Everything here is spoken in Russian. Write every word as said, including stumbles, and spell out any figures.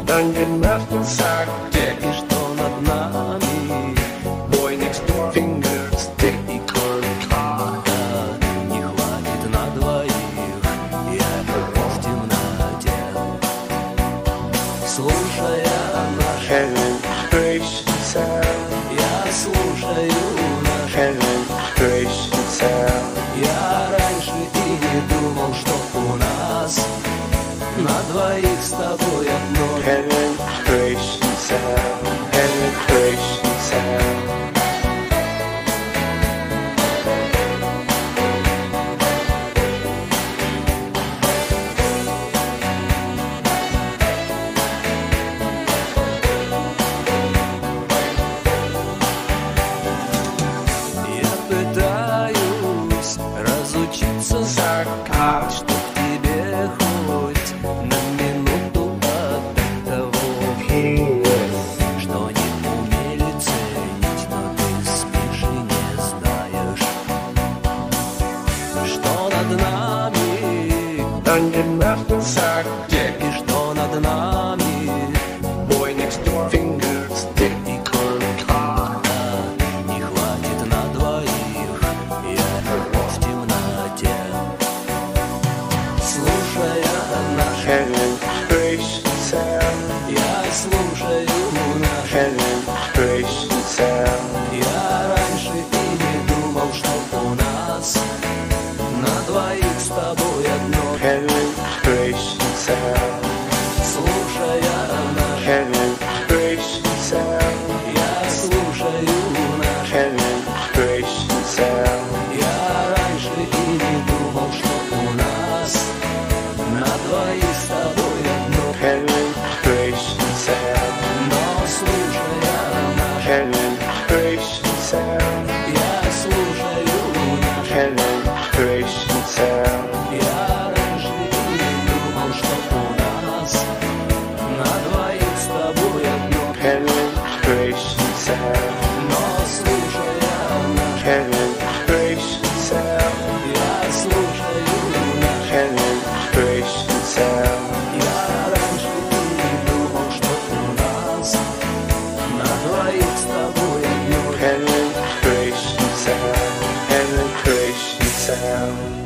Dungeon Master Sack, и что над нами? Boy Next Door, Fingerstick и Cornclad. Не хватит на двоих, я в темноте, слушая наш Penetration sound, я слушаю наш penetration sound. я раньше и не думал, что у нас на двоих с тобой одно. Penetration sound, penetration sound. Я пытаюсь разучиться Закат, что к тебе хоть на минуту от того, что не умели ценить, но ты спишь и не знаешь, что над нами, Dungeon Master Sack, и что над нами. Boy Next Door, Fingerstick и Cornclad. Не хватит на двоих, я в темноте, слушая наш Penetration sound, я слушаю наш penetration sound. я раньше и не думал, что у нас на двоих с тобой одно. Penetration sound, Слушая наш penetration sound, я слушаю наш penetration sound. я раньше и не думал, что у нас на двоих с тобой одно. Penetration sound, Но слушая наш penetration sound, я слушаю наш penetration sound. я раньше и не думал, что у нас на двоих с тобой одно. Penetration sound, Но слушая наш penetration sound, я слушаю наш penetration sound. я раньше и не думал, что у нас на двоих с тобой одно. Penetration sound, penetration sound.